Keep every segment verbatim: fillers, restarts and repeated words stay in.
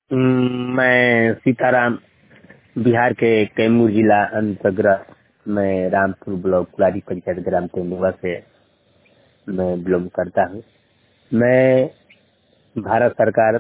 हम्म, मैं सीताराम बिहार के कैमूर जिला अंतर्गत मैं रामपुर ब्लॉक कुलारी पंचायत ग्राम तेंदुआ से मैं बिलोंग करता हूँ। मैं भारत सरकार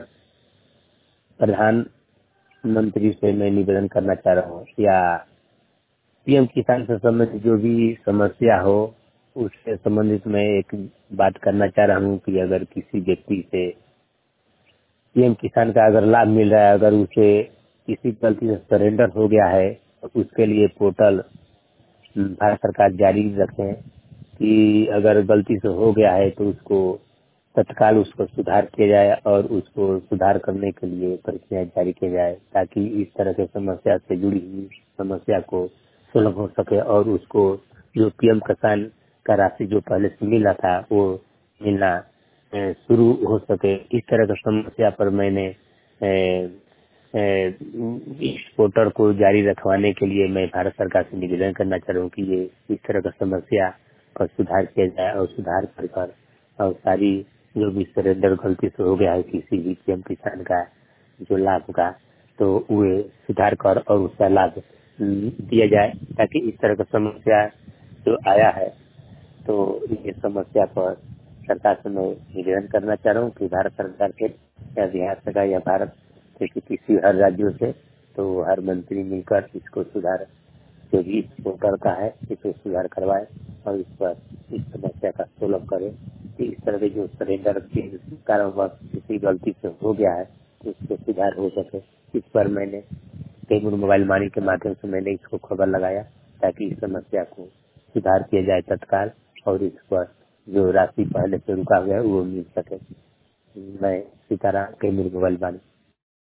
प्रधानमंत्री से मैं निवेदन करना चाह रहा हूँ या पीएम किसान से संबंधित जो भी समस्या हो उससे संबंधित मैं एक बात करना चाह रहा हूँ कि अगर किसी व्यक्ति से पीएम किसान का अगर लाभ मिल रहा है, अगर उसे किसी गलती से सरेंडर हो गया है तो उसके लिए पोर्टल भारत सरकार जारी रखें कि अगर गलती से हो गया है तो उसको तत्काल उसको सुधार किया जाए और उसको सुधार करने के लिए प्रक्रिया जारी किया जाए ताकि इस तरह के समस्या से जुड़ी हुई समस्या को सुलभ हो सके और उसको जो पीएम किसान का राशि जो पहले से मिला था वो मिलना अ, शुरू हो सके। इस तरह की समस्या पर मैंने अ, अ, इस पोर्टल को जारी रखवाने के लिए मैं भारत सरकार से निवेदन करना चाह रहा हूँ कि ये इस तरह का समस्या पर सुधार किया जाए और सुधार कर कर और सारी जो भी सरेंडर गलती से हो गया है किसी भी पीएम किसान का जो लाभ का तो वे सुधार कर और उसका लाभ दिया जाए ताकि इस तरह का समस्या जो आया है तो ये समस्या पर सरकार से मैं निवेदन करना चाह रहा हूँ कि भारत सरकार से या बिहार सरकार या भारत के किसी हर राज्यों से तो हर मंत्री मिलकर इसको सुधार जो भी पोर्टल का है इसको सुधार करवाए और इस पर इस समस्या का सोल्व करे कि इस तरह के जो सरेंडर के कारणवश किसी गलती से हो गया है तो इसको सुधार हो सके। इस पर मैंने कैमूर मोबाइल मनी के माध्यम से मैंने इसको खबर लगाया ताकि इस समस्या को सुधार किया जाए तत्काल और इस पर जो राशि पहले से रुका हुआ है वो मिल सके। मैं सीताराम कैमूर मोबाइल मनी।